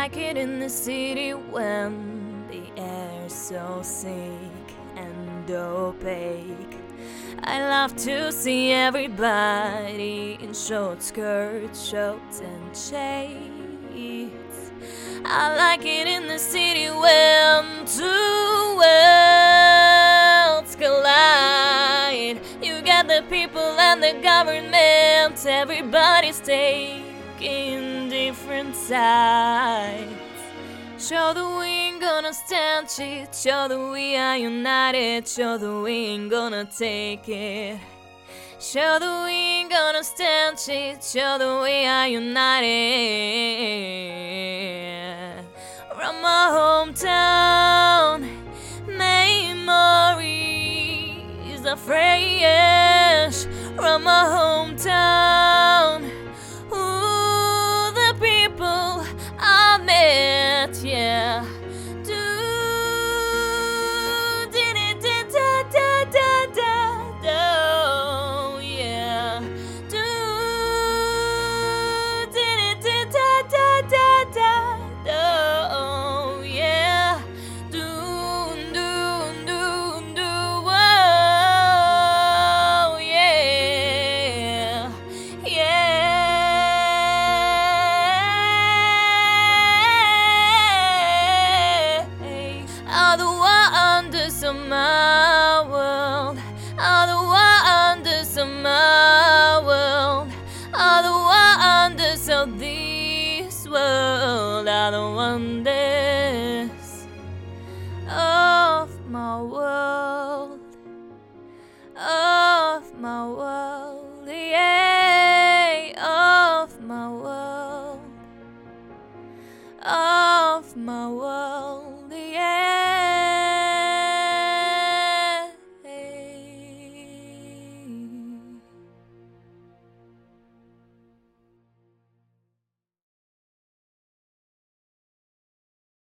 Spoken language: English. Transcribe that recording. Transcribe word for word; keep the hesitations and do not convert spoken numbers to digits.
like it in the city when the air's so sick and opaque. I love to see everybody in short skirts, shorts and shades. I like it in the city when two worlds collide. You got the people and the government, everybody's taking different sides. Show that we ain't gonna stand shit, show that we are united, show that we ain't gonna take it. Show that we ain't gonna stand shit, show that we are united. From my hometown, memories are fresh. From my hometown, ooh, the people I met, yeah. Do did it da da da da da da, yeah. Do did it da da da da da, yeah. Do do do do, oh yeah, yeah. All the wonders of my world, all the wonders of my world, all the wonders of this world, all the wonders of my world, of my world, yeah, of my world, of my world.